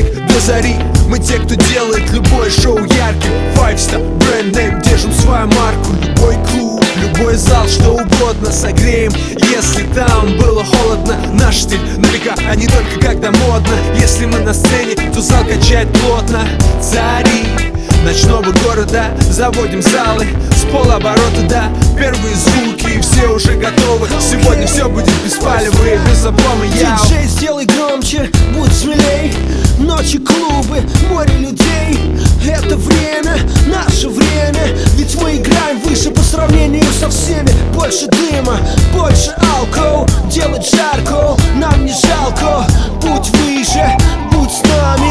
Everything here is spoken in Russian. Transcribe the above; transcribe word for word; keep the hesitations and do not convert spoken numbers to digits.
денег до зари. Мы те, кто делает любое шоу ярким. Five Star Brand Name, держим свою марку. Любой клуб, любой зал, что угодно согреем, если там было холодно. Наш стиль на века, а не только когда модно. Если мы на сцене, то зал качает плотно. Цари ночного города, заводим залы с полоборота, да. Первые звуки, и все уже готовы. Сегодня все будет беспалевые, без облома. Я Диджей, сделай громче, будь смелей. Ночи, клубы, море людей. Это время, наше время. Ведь мы играем выше по сравнению со всеми. Больше дыма, больше алкоголь. Делать жарко, нам не жалко. Будь выше, будь с нами.